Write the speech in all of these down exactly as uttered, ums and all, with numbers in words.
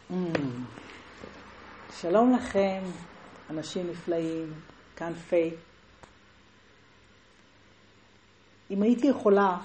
Mm. שלום לכם, אנשים נפלאים, כאן פיי. אם הייתי יכולה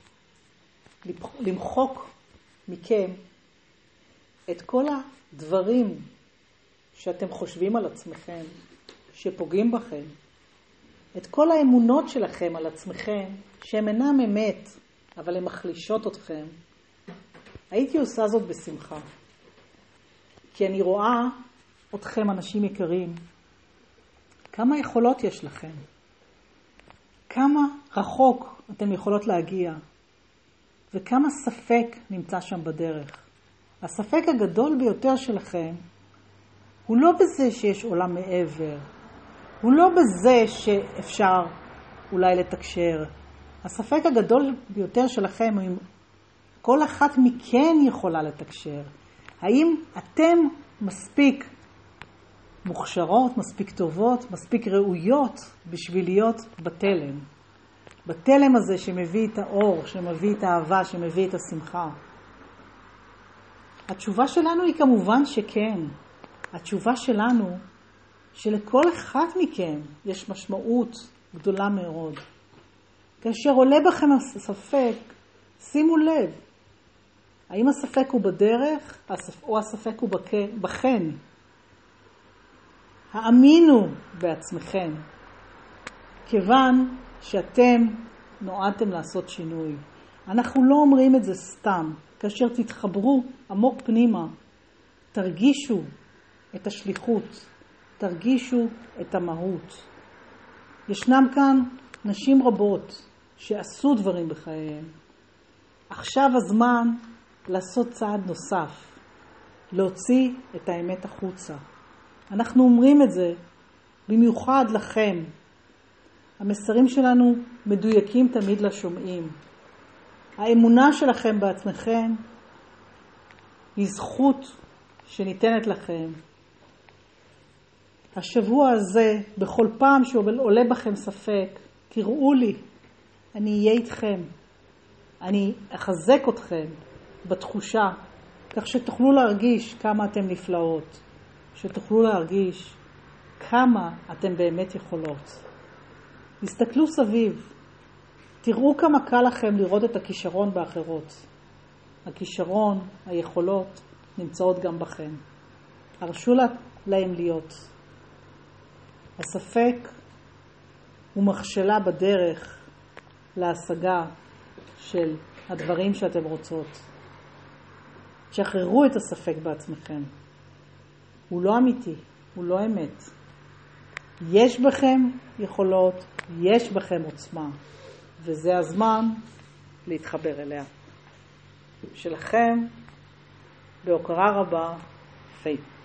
למחוק מכם את כל הדברים שאתם חושבים על עצמכם, שפוגעים בכם, את כל האמונות שלכם על עצמכם, שהן אינם אמת, אבל הן מחלישות אתכם, הייתי עושה זאת בשמחה. כי אני רואה אתכם, אנשים יקרים, כמה יכולות יש לכם, כמה רחוק אתם יכולות להגיע, וכמה ספק נמצא שם בדרך. הספק הגדול ביותר שלכם הוא לא בזה שיש עולם מעבר, הוא לא בזה שאפשר אולי לתקשר. הספק הגדול ביותר שלכם הוא אם כל אחת מכן יכולה לתקשר. האם אתם מספיק מוכשרות, מספיק טובות, מספיק ראויות בשביל להיות בתלם? בתלם הזה שמביא את האור, שמביא את האהבה, שמביא את השמחה. התשובה שלנו היא כמובן שכן. התשובה שלנו שלכל אחד מכם יש משמעות גדולה מאוד. כאשר עולה בכם הספק, שימו לב, האם הספק הוא בדרך או הספק הוא בכן? האמינו בעצמכם, כיוון שאתם נועדתם לעשות שינוי. אנחנו לא אומרים את זה סתם. כאשר תתחברו עמוק פנימה, תרגישו את השליחות, תרגישו את המהות. ישנם כאן נשים רבות שעשו דברים בחייהם. עכשיו הזמן לעשות צעד נוסף, להוציא את האמת החוצה. אנחנו אומרים את זה במיוחד לכם. המסרים שלנו מדויקים תמיד לשומעים. האמונה שלכם בעצמכם היא זכות שניתנת לכם. השבוע הזה, בכל פעם שעולה בכם ספק, קראו לי, אני אהיה איתכם. אני אחזק אתכם בתחושה, כך שתוכלו להרגיש כמה אתם נפלאות, שתוכלו להרגיש כמה אתם באמת יכולות. תסתכלו סביב, תראו כמה קל לכם לראות את הכישרון באחרות. הכישרון, היכולות, נמצאות גם בכם. הרשו להם להיות. הספק הוא מכשלה בדרך להשגה של הדברים שאתם רוצות. תשחררו את הספק בעצמכם. הוא לא אמיתי, הוא לא אמת. יש בכם יכולות, יש בכם עוצמה, וזה הזמן להתחבר אליה. שלכם, בהוקרה רבה, פיי.